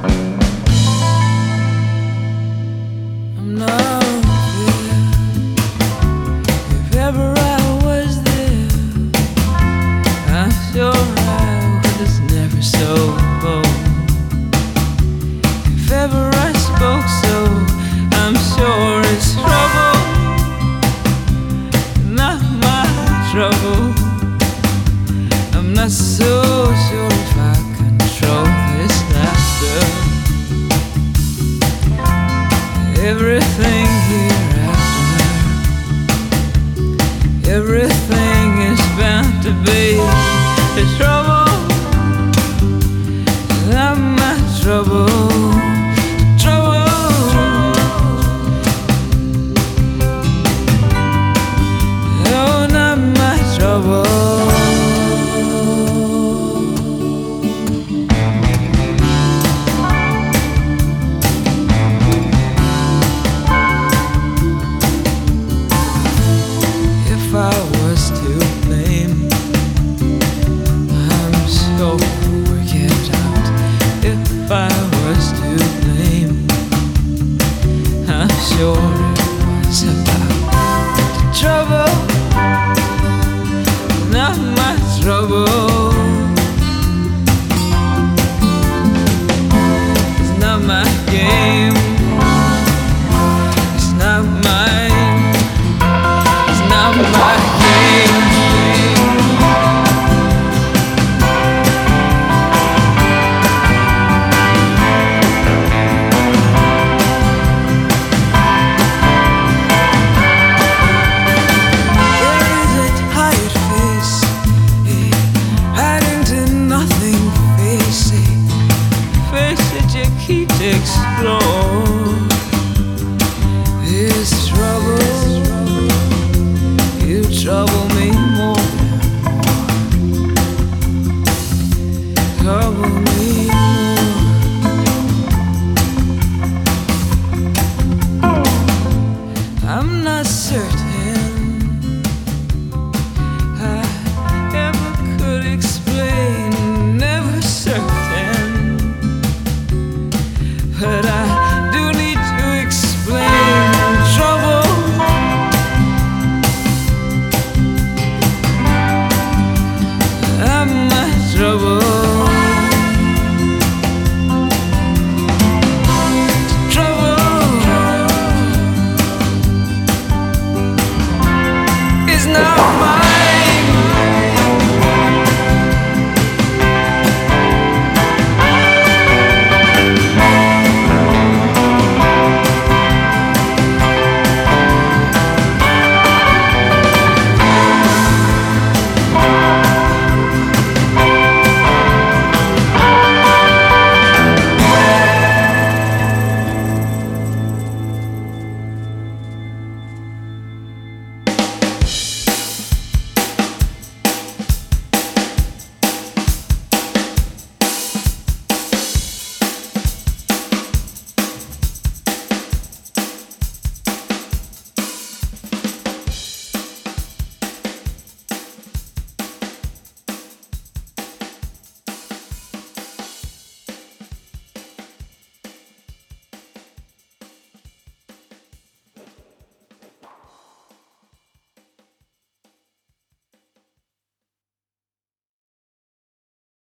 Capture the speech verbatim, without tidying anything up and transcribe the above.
I'm not there. If ever I was there, I'm sure I was never so bold. If ever I spoke so, I'm sure it's trouble, not my trouble. I'm not so sure if I control this laughter. Everything hereafter, everything is bound to be the trouble, not my trouble. If I was to blame, I'm sure we'll work it out. If I was to blame, I'm sure it was about the trouble, not my trouble. It's not my game, it's not mine, it's not my game. There is a tired face, a hiding to nothing face, a face that you keep to explore.